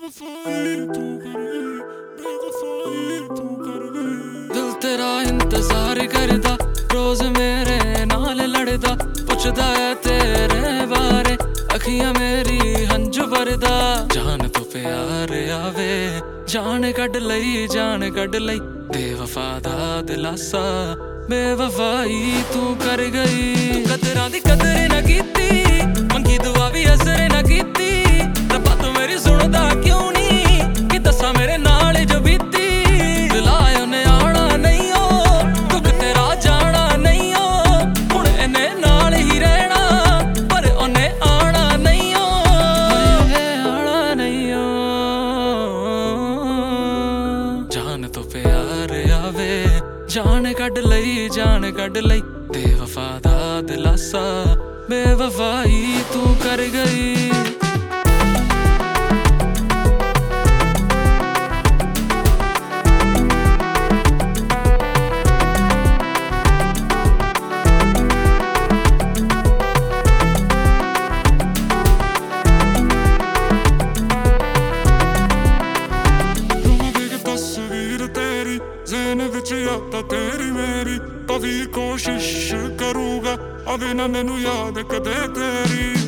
दिल तेरा इंतजार करदा रोज मेरे नाल लड़दा पुछदा है तेरे बारे अखियां मेरी हंझ भरदा जान तो प्यार आवे जान कढ लई बेवफा दा दिलासा बेवफाई तू कर गई तू कदरां दी कदर ना कीती मंगी दुआ भी असर ना कीती रब्बा तू मेरी सुनदा क्यों नहीं कि दसा मेरे नाल जो बीती दिलाया ने आना नहीं हो दुख तेरा जाना नहीं हो हुण इन्ने नाल ही रहना पर उन्ने आना नहीं हो आना नहीं हो जान तो प्यार आवे जान कढ लई बेवफा दा दिलासा बेवफाई तू कर गई तेरी मेरी कभी कोशिश करूंगा अभी ना मैनू याद कदे तेरी